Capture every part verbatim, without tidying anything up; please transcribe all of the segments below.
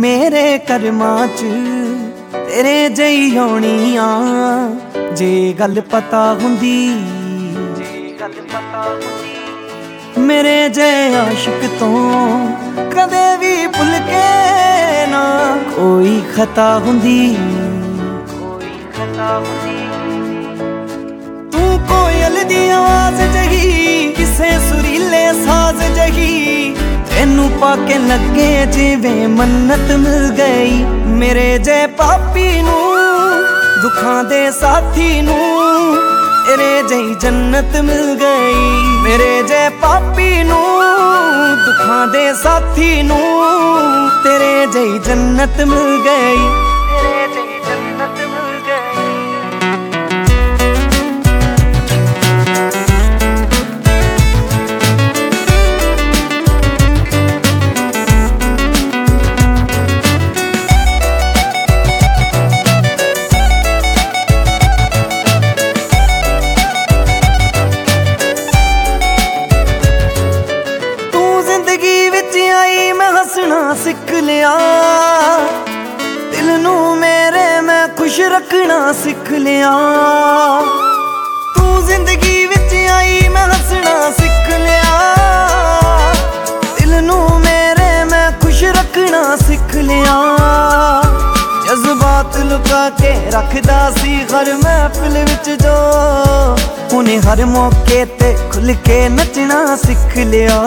मेरे कर्मां च तेरे जई होनी आ। जे गल पता हुंदी मेरे जे आशिक तो कदे भी भुल के ना कोई खता हुंदी। तू कोयल दी आवाज जही किसे सुरीले साज जही तेनू पाके लगे जिवें मन्नत मिल गई। मेरे जे पापी नू दुखां दे साथी नू तेरे जई जन्नत मिल गई। मेरे जे पापी नू दुखां दे साथी नू तेरे जई जन्नत मिल गई। तेरे जई जन्नत मिल गई। हसना सिख लिया दिल नू मेरे मैं खुश रखना सिख लिया। तू जिंदगी विच आई मैं हसना सिख लिया दिल नू मेरे मैं खुश रखना सिख लिया। जज्बात लुका के रखदा सी हर महफिल विच जो उन्हें हर मौके ते खुल के नचना सिख लिया।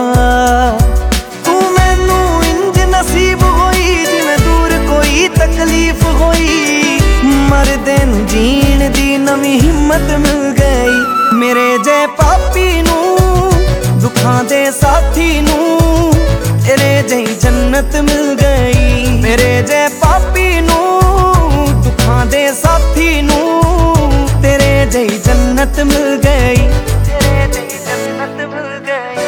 नसीब होई जिवें दूर कोई तकलीफ होई मरदे नू जीण दी नवी हिम्मत मिल गई। मेरे जे पापी नू दुखां दे साथी नू तेरे जई जन्नत मिल गई। मेरे जे पापी नू दुखां दे साथी नू तेरे जई जन्नत मिल गई। तेरे जई जन्नत मिल गई।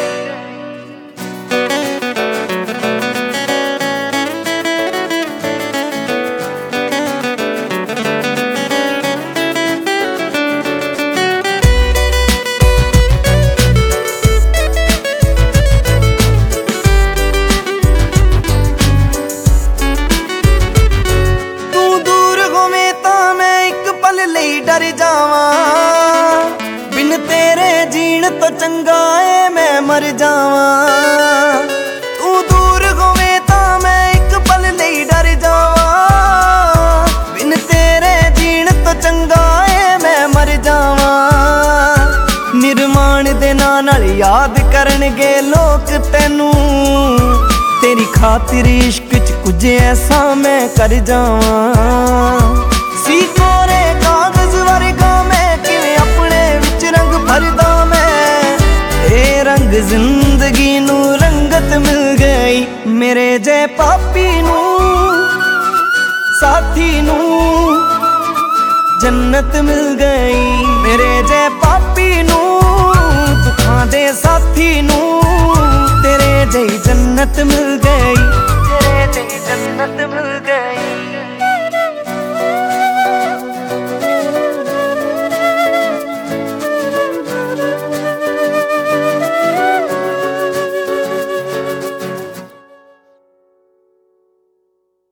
डर जावां बिन तेरे जीण तो चंगा है मैं मर जावां। तू दूर होवे तां मैं एक पल लई डर जावां बिन तेरे जीण तो चंगा है मैं मर जावां। निर्माण दे नां नाल याद करनगे लोक तैनू तेरी खातिर इश्क च कुछ ऐसा मैं कर जावां। सी कोरे कागज वर्गा मैं किवें अपने विच रंग भरदा मैं ए रंग जिंदगी नू रंगत मिल गई। मेरे जे पापी नू साथी नू जन्नत मिल गई। मेरे जे पापी नू दुखां दे साथी नू तेरे जई जन्नत मिल गई। तेरे जई जन्नत मिल गई।